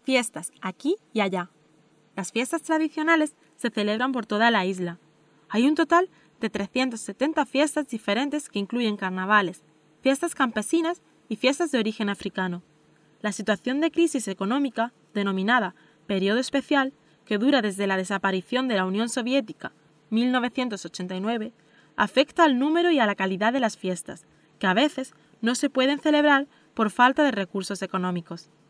Fiestas aquí y allá. Las fiestas tradicionales se celebran por toda la isla. Hay un total de 370 fiestas diferentes que incluyen carnavales, fiestas campesinas y fiestas de origen africano. La situación de crisis económica, denominada Periodo Especial, que dura desde la desaparición de la Unión Soviética, 1989, afecta al número y a la calidad de las fiestas, que a veces no se pueden celebrar por falta de recursos económicos.